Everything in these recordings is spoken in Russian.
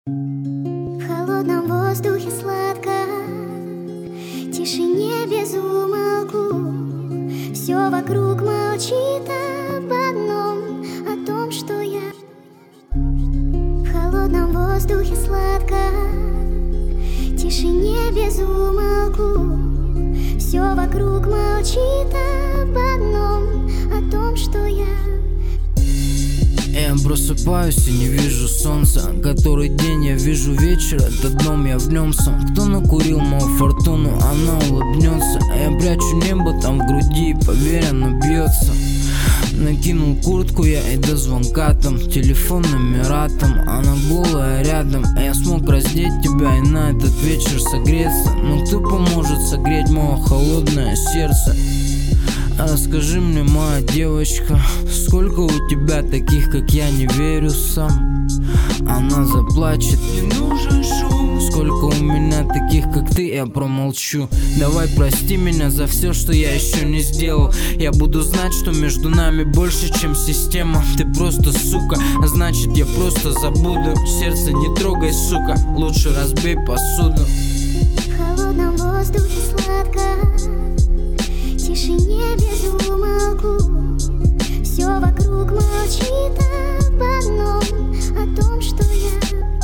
В холодном воздухе сладко, в тишине без умолку. Все вокруг молчит об одном, о том, что я. В холодном воздухе сладко, в тишине без умолку. Все вокруг молчит об одном, о том, что я. Я просыпаюсь и не вижу солнца. Который день я вижу вечер, этот дом, я в нем сам. Кто накурил мою фортуну, она улыбнется. Я прячу небо там в груди, поверь, оно бьется. Накинул куртку я и до звонка там, телефон номера там, она голая рядом. Я смог раздеть тебя и на этот вечер согреться. Но кто поможет согреть мое холодное сердце? Скажи мне, моя девочка, сколько у тебя таких, как я, не верю сам? Она заплачет, не нужен шум. Сколько у меня таких, как ты, я промолчу. Давай прости меня за все, что я еще не сделал. Я буду знать, что между нами больше, чем система. Ты просто сука, а значит я просто забуду. Сердце не трогай, сука, лучше разбей посуду. В холодном воздухе сладко, в тишине без умолку. Все вокруг молчит об одном, о том, что я.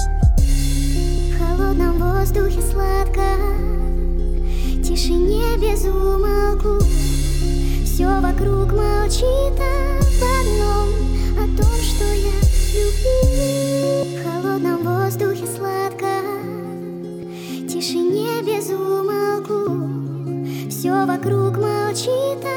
В холодном воздухе сладко, в тишине без умолку. Все вокруг молчит об одном, о том, что я люблю. В холодном воздухе сладко, в тишине без умолку. Все вокруг молчит.